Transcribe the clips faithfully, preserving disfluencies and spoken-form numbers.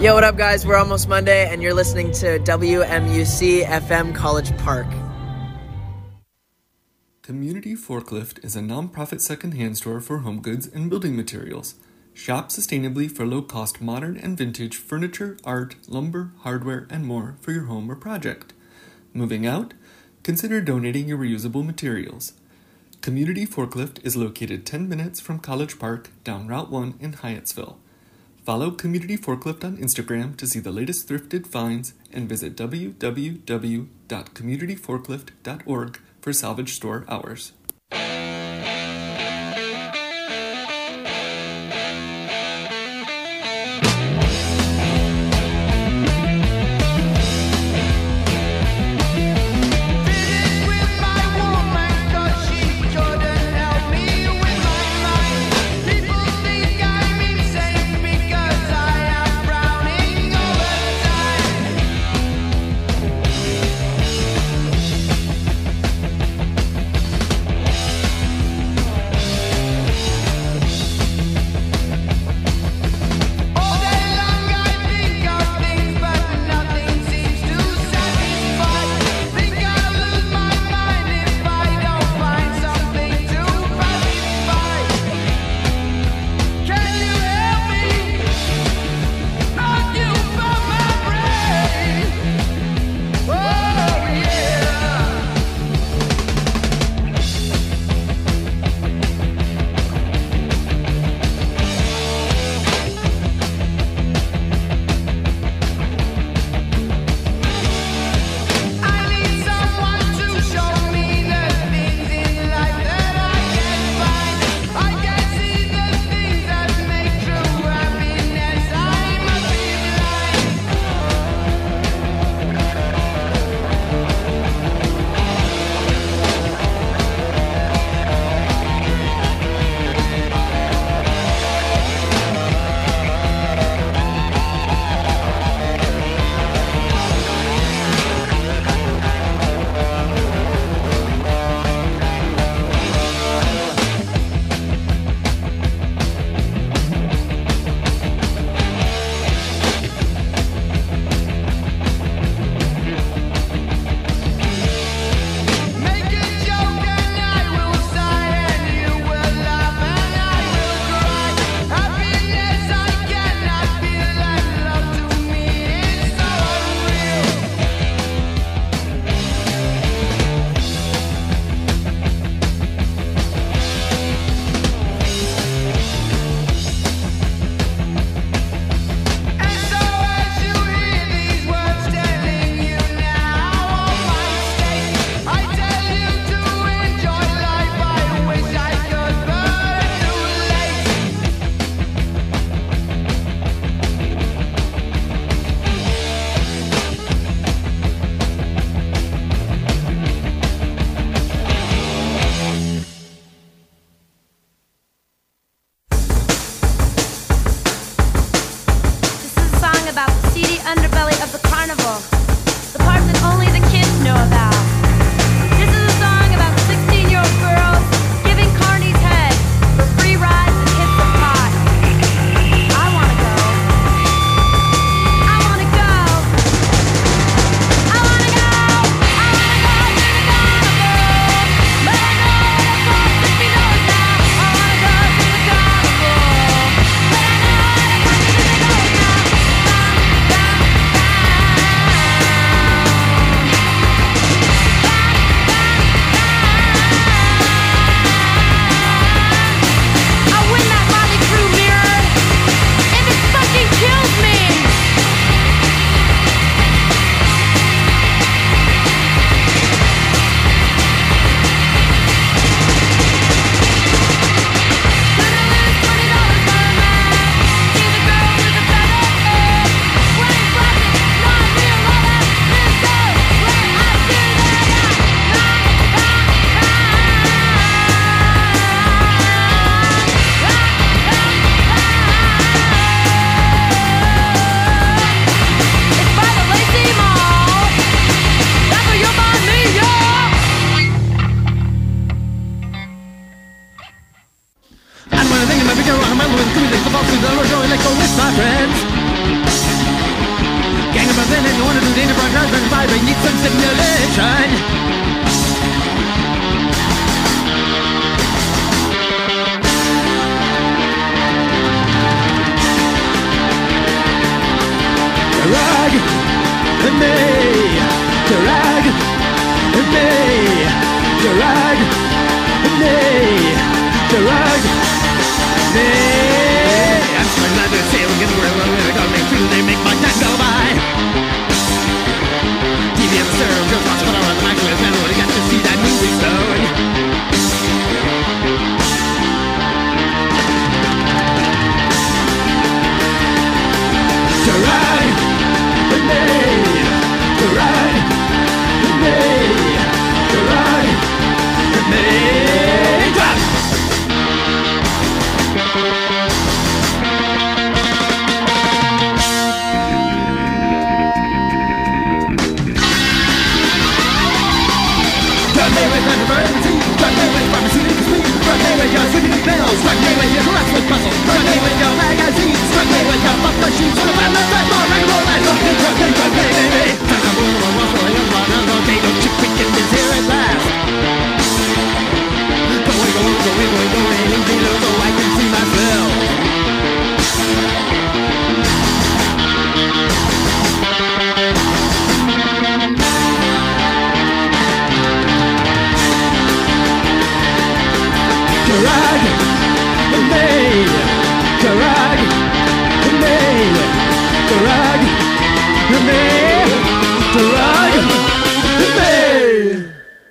Yo, what up, guys? We're almost Monday, and you're listening to W M U C F M College Park. Community Forklift is a non-profit second-hand store for home goods and building materials. Shop sustainably for low-cost modern and vintage furniture, art, lumber, hardware, and more for your home or project. Moving out? Consider donating your reusable materials. Community Forklift is located ten minutes from College Park down Route one in Hyattsville. Follow Community Forklift on Instagram to see the latest thrifted finds and visit w w w dot community forklift dot org for salvage store hours. husband's wife, they need some stimulation. Drag me, drag me, drag me, drag me. I'm so glad to see we're getting where we're going to make they make my time go by. T V ever served, girls watch what I want the microwave, never would have got to see that movie stone. Drag me, drag me, drag me, drag. Drag me with emergency, drag me with pharmaceutical speed, drag me with your sweeping pills, drag me with your caress with muscle, drag me with your magazines, drag me with your buff machines, full of endless red more regular life, drag me, drag me, drag me, baby. Drag a woman, a waffle, a young one, okay, don't you quick and this here at last. Go away, go away, go away, go away, go away, go away, so I can see myself. Drag me, drag me, drag me, drag me.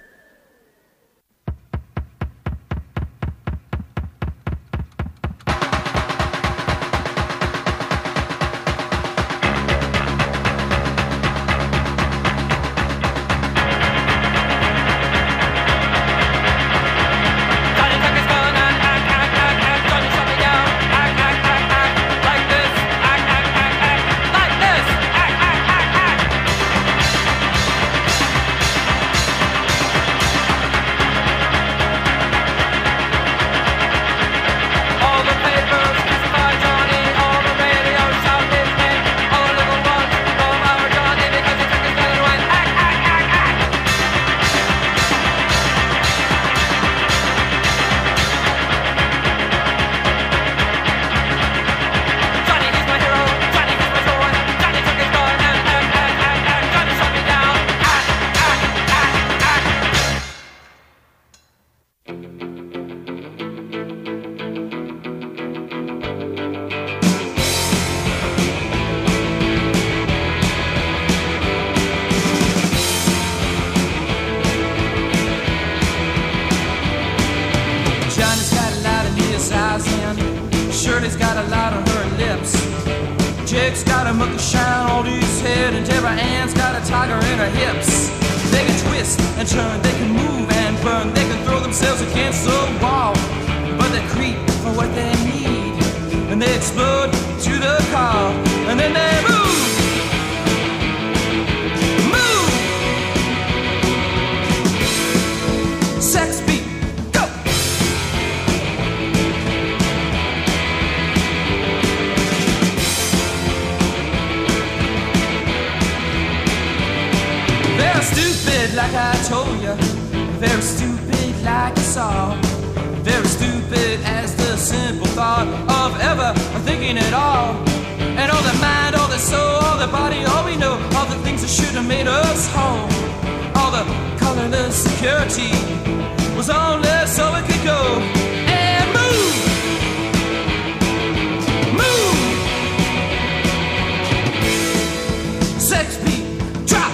Shirley's got a light on her lips. Jake's got a monkey shine on his head, and Deborah Ann's got a tiger in her hips. They can twist and turn, they can move and burn, they can throw themselves against the wall, but they creep for what they need, and they explode to the call, and then they move, move. Sex beat. Stupid like I told you, very stupid like you saw, very stupid as the simple thought of ever thinking at all. And all the mind, all the soul, all the body, all we know, all the things that should have made us whole, all the colorless security was only so it could go and move, move. Sex beat, drop.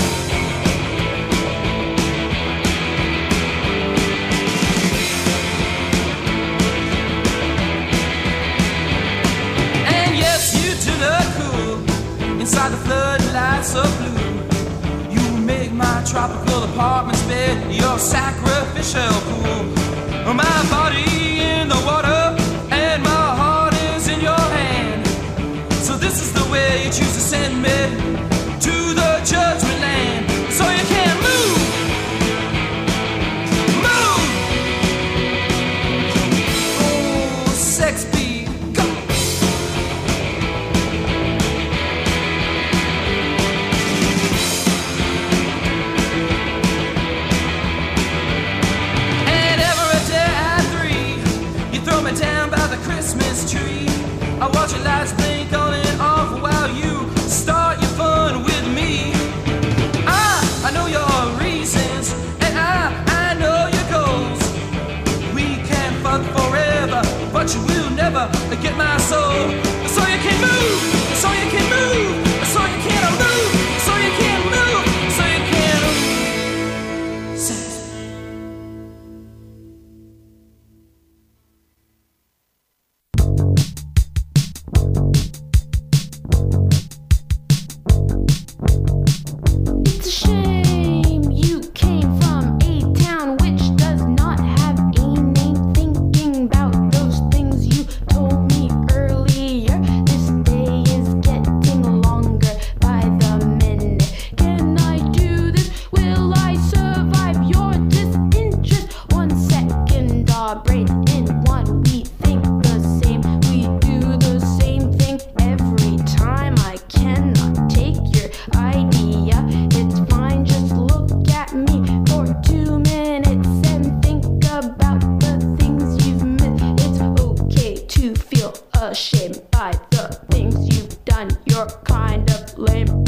Inside the floodlights of blue, you make my tropical apartment's bed your sacrificial pool. My body in the water and my heart is in your hand. So this is the way you choose to send me to the judgment land. So you can move, move. Oh, sex beat, go. get my soul. That's all you can move. That's all you can move. That's all you can move. That's all you can move. That's all you can say. It's a shame you came from a town which does not have a name. Thinking about those things you told me earlier. This day is getting longer by the minute. Can I do this? Will I survive your disinterest? One second, our brains in one. We think the same. We do the same thing every time. I cannot take your idea. It's fine, just look at me for two minutes and think about the things you've missed. It's okay to feel ashamed by the things you've done. You're kind of lame.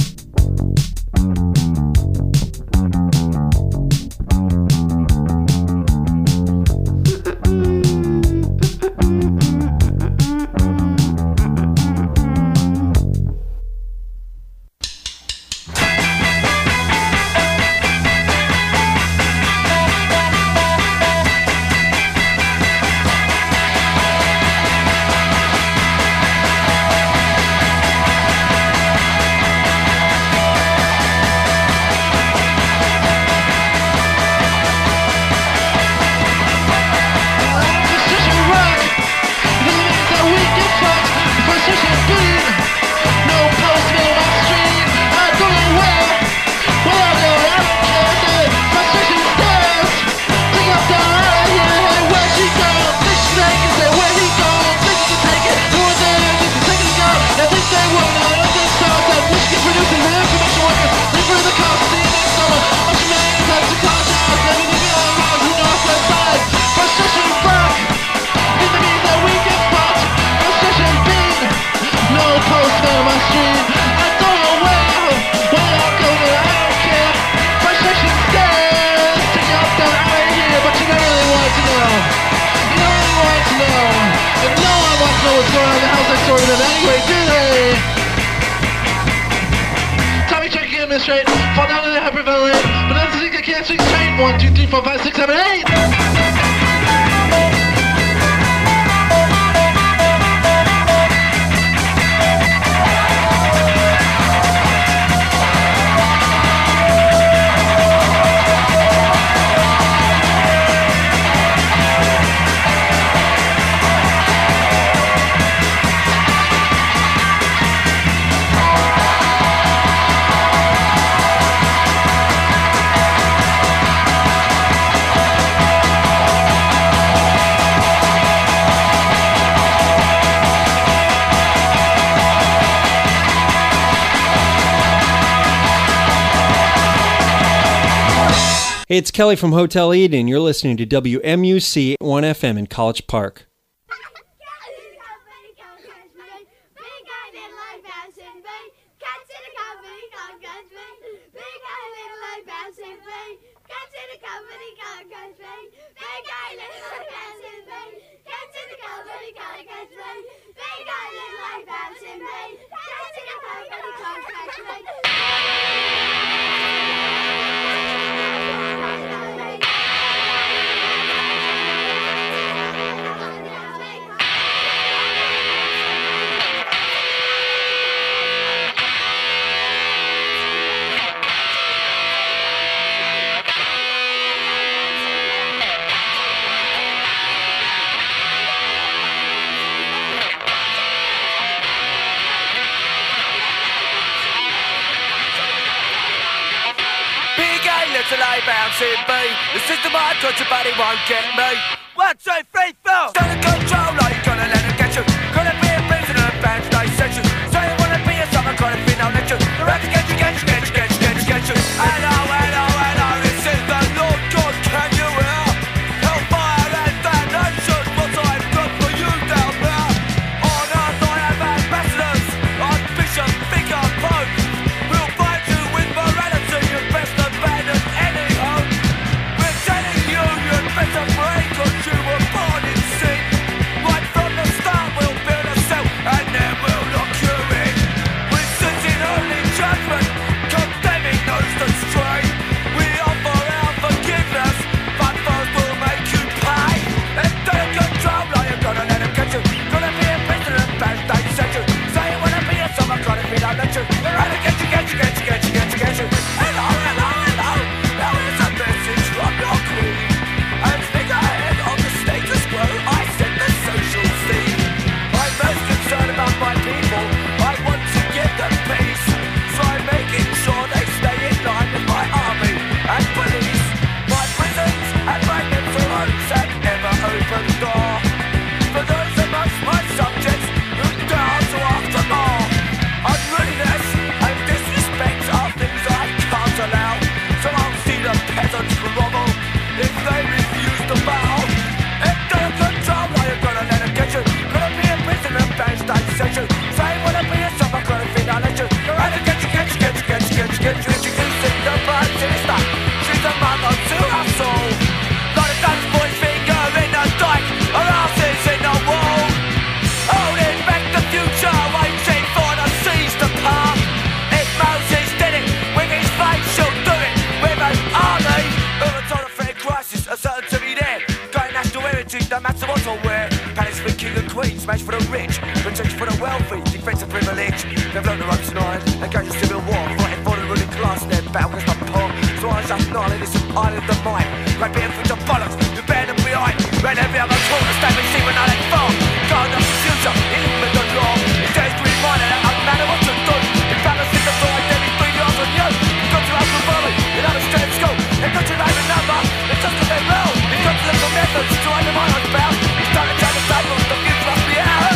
Straight, fall down in the hyperventilate, but that's the thing I can't swing straight. One, two, three, four, five, six, seven, eight. Hey, it's Kelly from Hotel Eden. You're listening to W M U C one F M in College Park. Till I bounce in B. The system I got your body won't get me. One, two, three, four. Stand in control, like you gonna let it get you. Gonna be a prisoner of band stage section. So you wanna be a summer kind of thing, I'll let you. The rap get you, get you, get you, get you, get you, get you. Hello, hello, hello, this is the Lord God, can you hear? Hellfire and damnation, what I've done for you down there. On earth I have ambassadors, Archbishop, Vicar, Pope. We'll fight you with morality, you best abandon any hope. We're telling you, you'd better break, cause you were born in sin. Right from the start, we'll build a smash for the rich, protection for the wealthy, defense of privilege. They've learned the ropes tonight, engage in civil war, fighting for the ruling class, their battle is not poor. So I just knowledge, it's an island of mine. Great being for your bollocks, you bear them behind. Ran every other talk, the statement see when I let fall. God knows the future, it is the law. It's days to remind that I'm not what to do. If balance in the door, then it's three yards on you. You got to have the volley, you know the strength scope. They got to like a number, it's just that they're real. You got to look for methods, to find them on the bound. It's time to try the cycle, the future must be ours.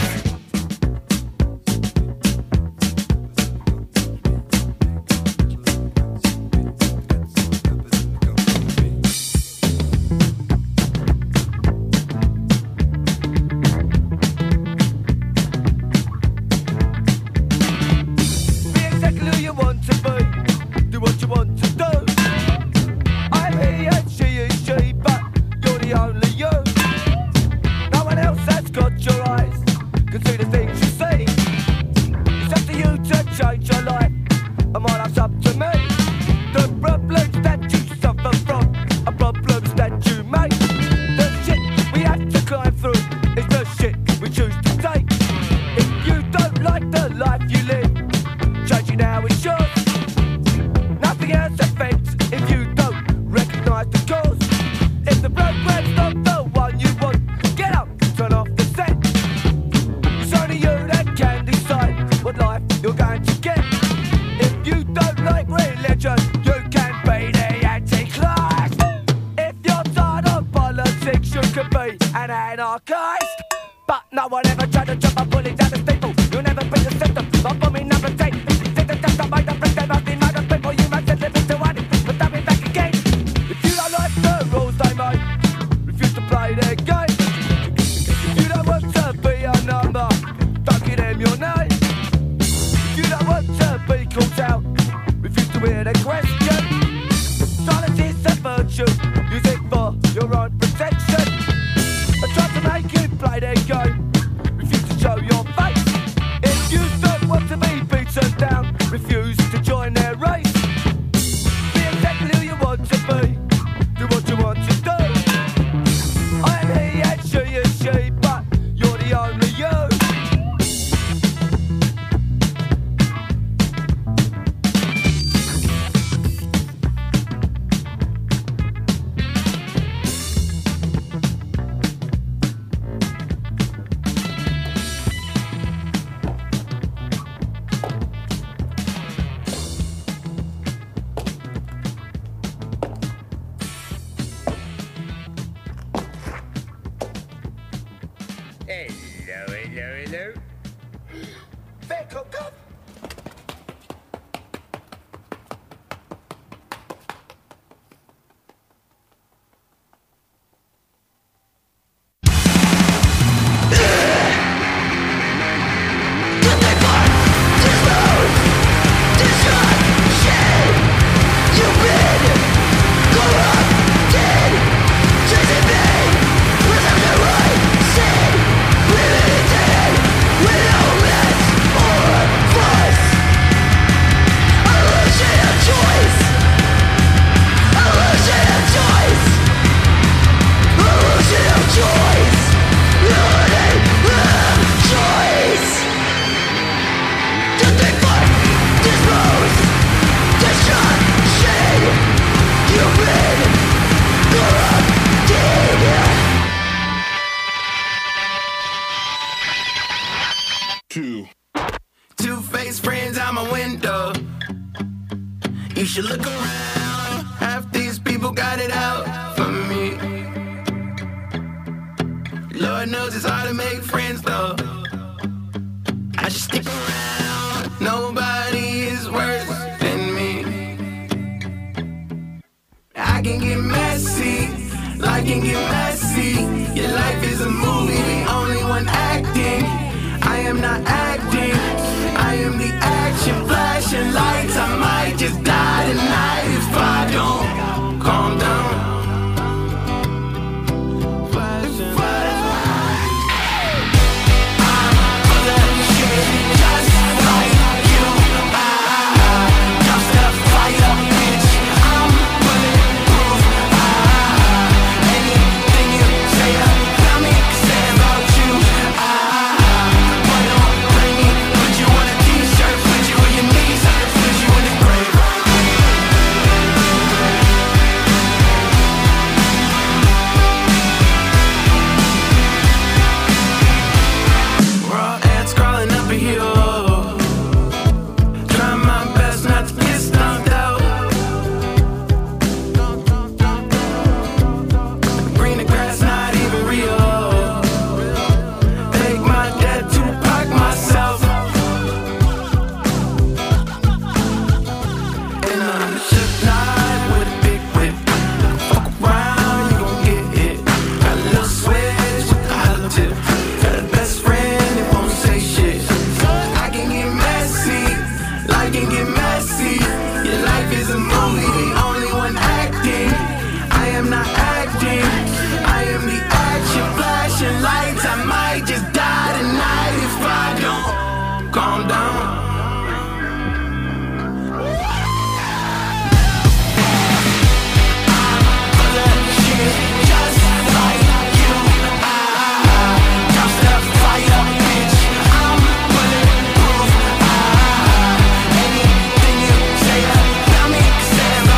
Anything you is a movie, the only one acting. I am not acting, I am the action, flashing lights. I might just die tonight if I don't calm down. Say about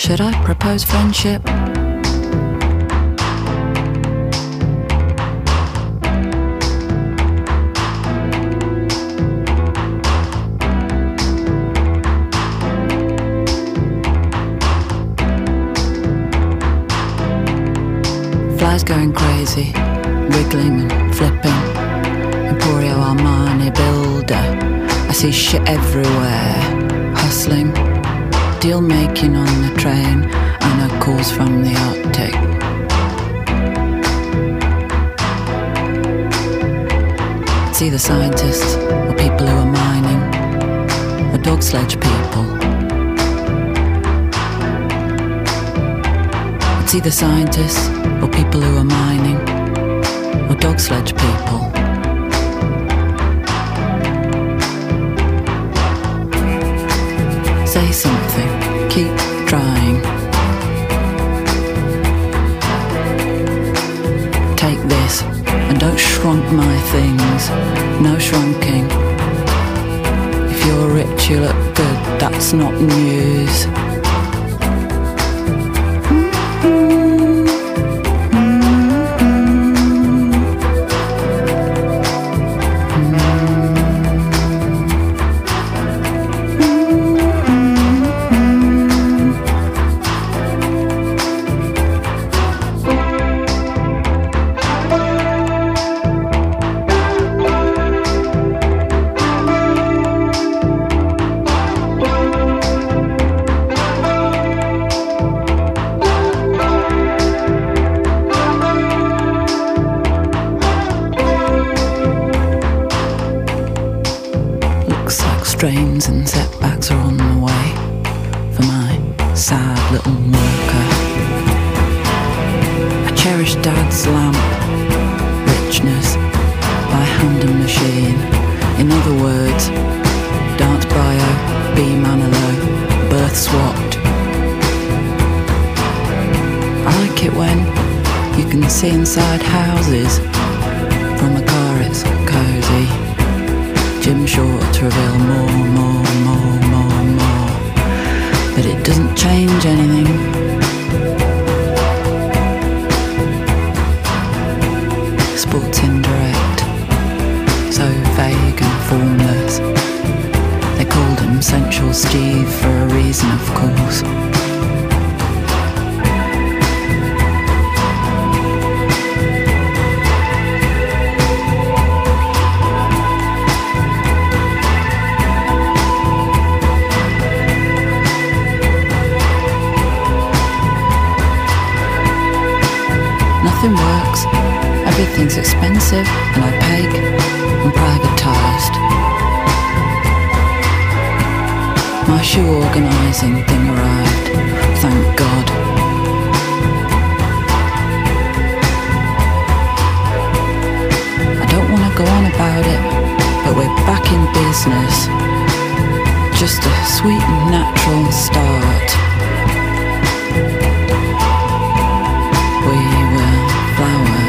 Should I propose friendship? Flies going crazy, wiggling and flipping. Emporio Armani builder. I see shit everywhere. Hustling, deal making on the train. I know calls from the Arctic. It's either scientists or people who are mining, or dog sledge people. It's either scientists or people who are mining, or dog sledge people. Say something, keep trying. Take this, and don't shrunk my things. No shrunking. If you're rich, you look good, that's not news. Strains and setbacks are on the way for my sad little worker. I cherish Dad's lamp, richness by hand and machine. In other words, dance bio, B Manilow, birth swapped. I like it when you can see inside houses. From a car it's cosy. Jim Short to reveal more, more, more, more, more. But it doesn't change anything. Sports indirect, so vague and formless. They called him Sensual Steve for a reason, of course. Nothing works, everything's expensive and opaque and privatised. My shoe organising thing arrived, thank God. I don't want to go on about it, but we're back in business. Just a sweet and natural start. We will flower.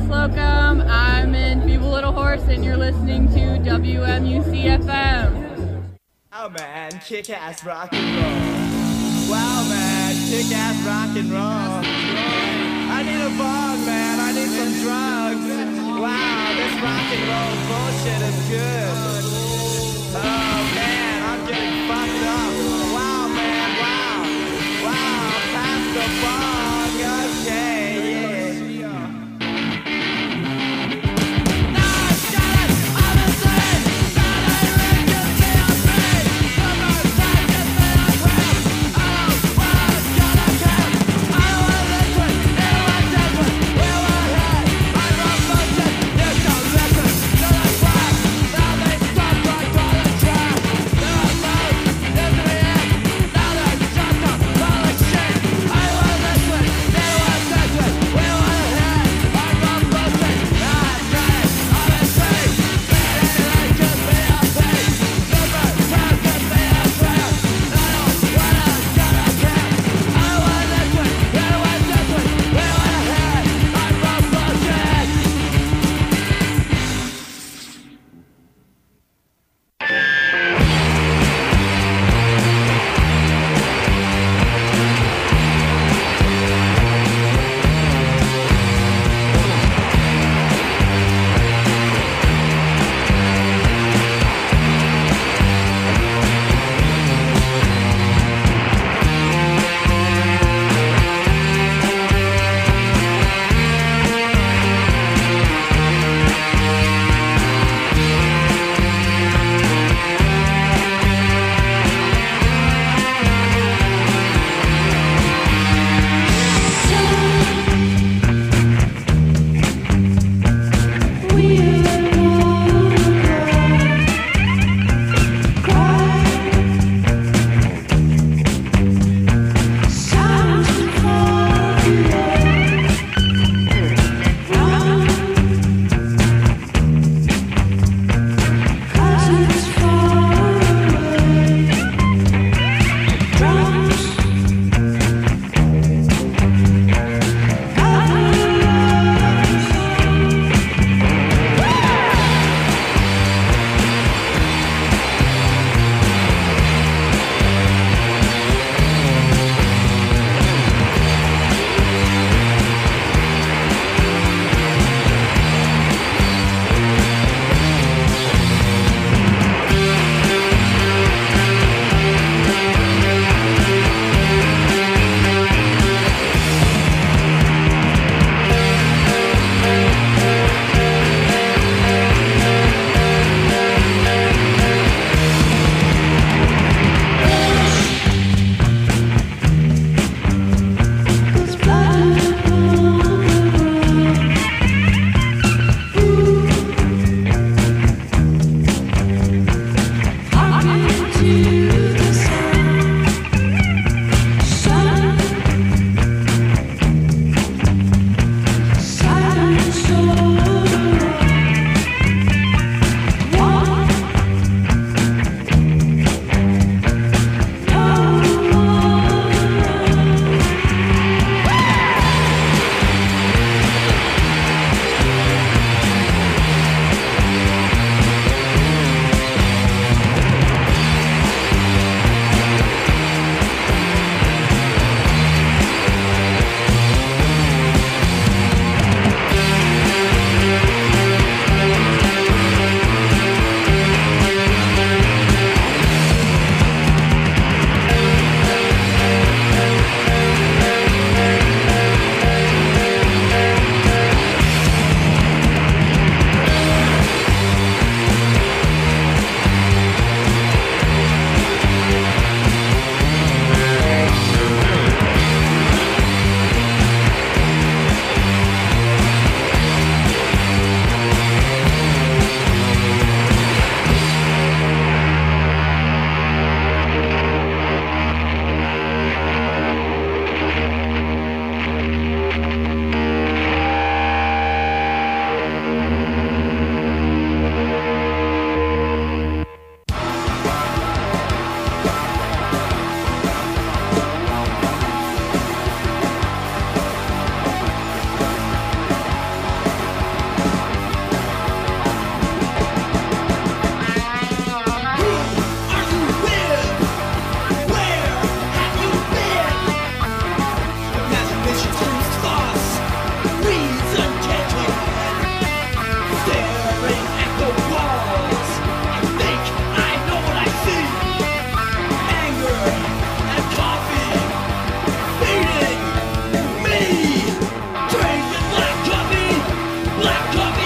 Slocum. I'm in Feeble Little Horse, and you're listening to W M U C F M. Wow, man, kick-ass rock and roll. Wow, man, kick-ass rock and roll. I need a bong, man. I need some drugs. Wow, this rock and roll bullshit is good. Oh, man, I'm getting fucked up. Wow, man, wow. Wow, pass the bong. Okay, yeah. Try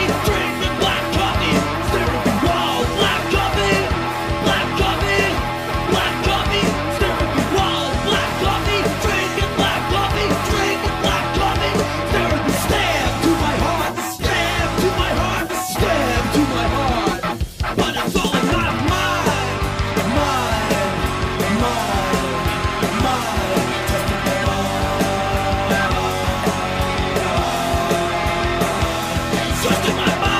Just in my mind.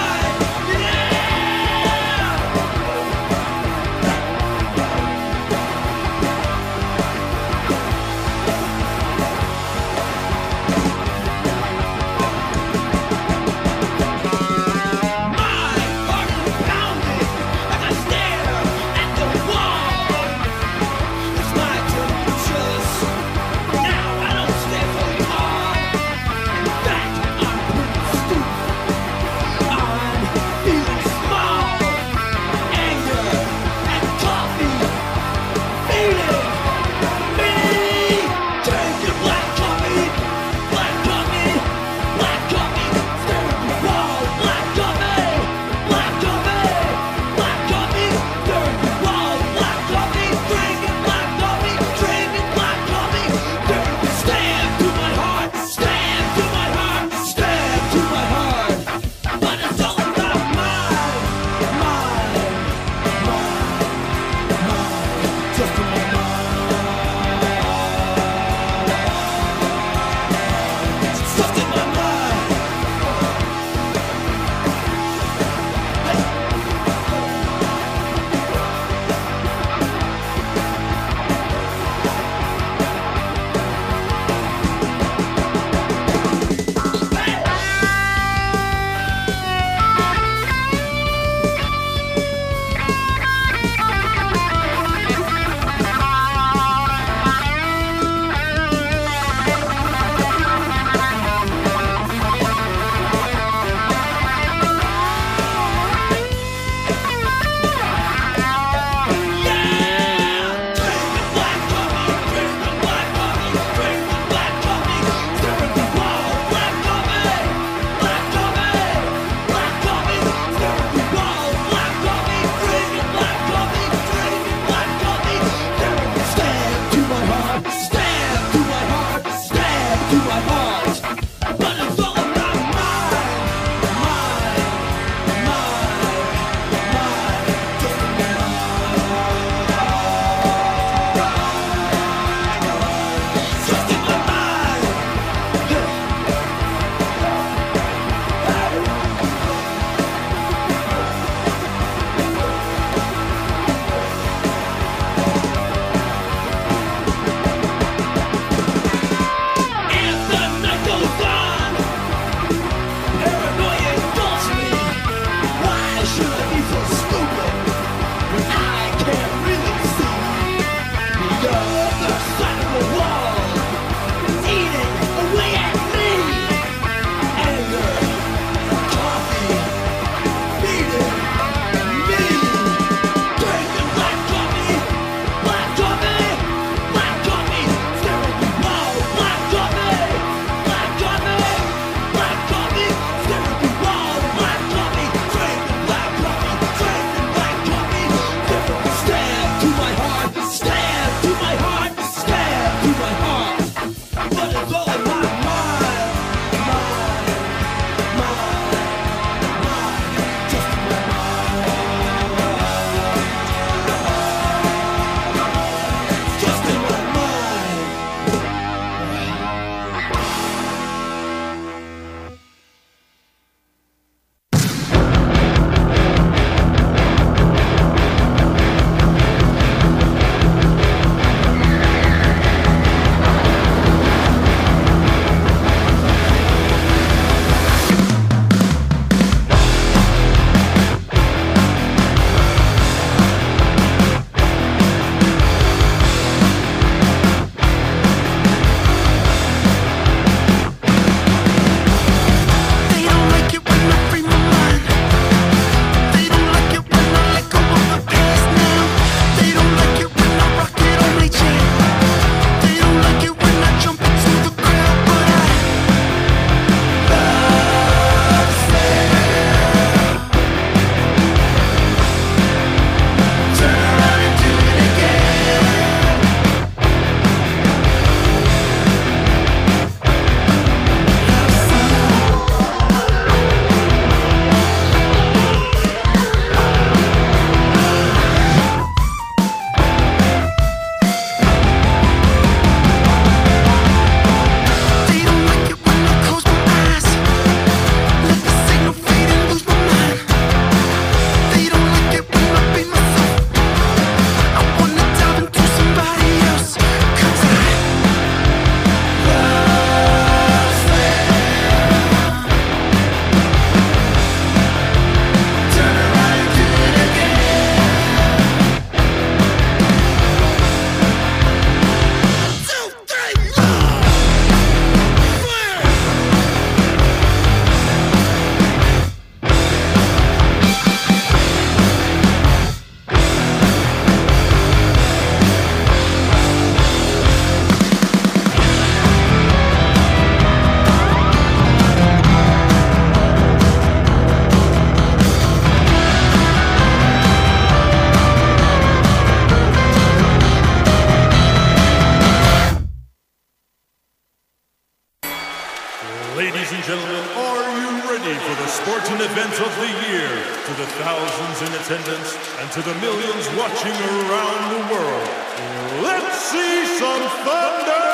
important event of the year to the thousands in attendance and to the millions watching around the world. Let's see some thunder!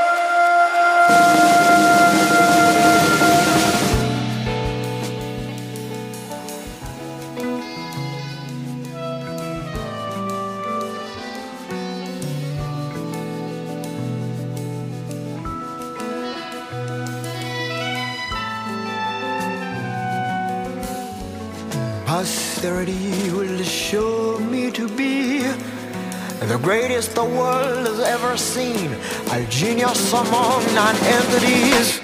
Posterity will show me to be the greatest the world has ever seen, a genius among non-entities.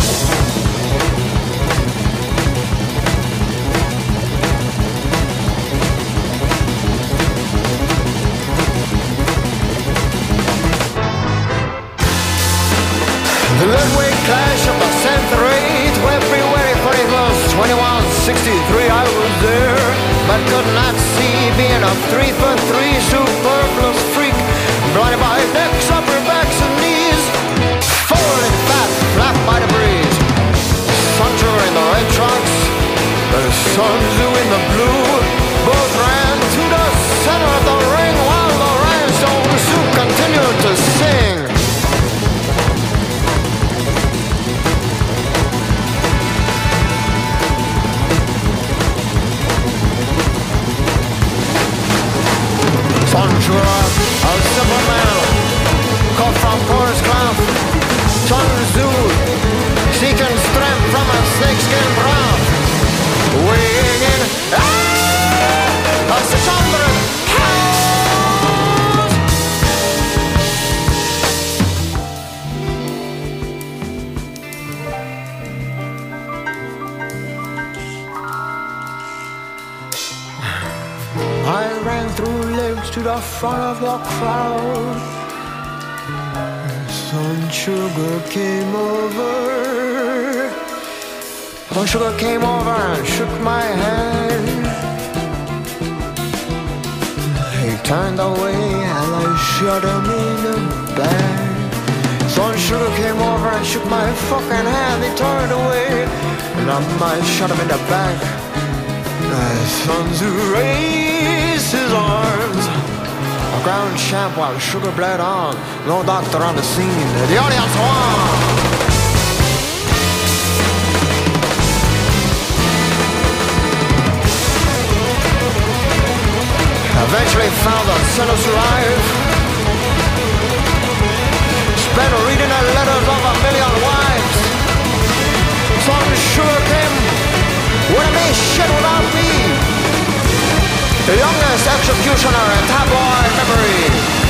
The Ludwig clash of the century, February thirty-first, twenty-one sixty-three, I was there, but could not see, being a three foot three superfluous freak, blinded by necks, upper backs and knees, falling fat, flapped by the breeze. Sancho in the red trunks, the Sun Tzu in the blue, both ran to the center of the ring while the rhinestone soup continued to sing. Sancho, a simple man, cut from Cor's cloth. Sun Tzu, seeking strength from a snakeskin broth. Weighing in, ah, a six hundred pounds. I ran through legs to the front of the crowd. Sun Sugar came over. Sun Sugar came over and shook my hand. He turned away and I shot him in the back. Sun Sugar came over and shook my fucking hand. He turned away and I shot him in the back. Sun Tzu raised his arms, a ground champ while Sugar bled on. No doctor on the scene, the audience won. Eventually found the sinners alive, spent reading the letters of a million wives. Sun Sugar came, wouldn't be shit without me. The youngest executioner in tabloid memory.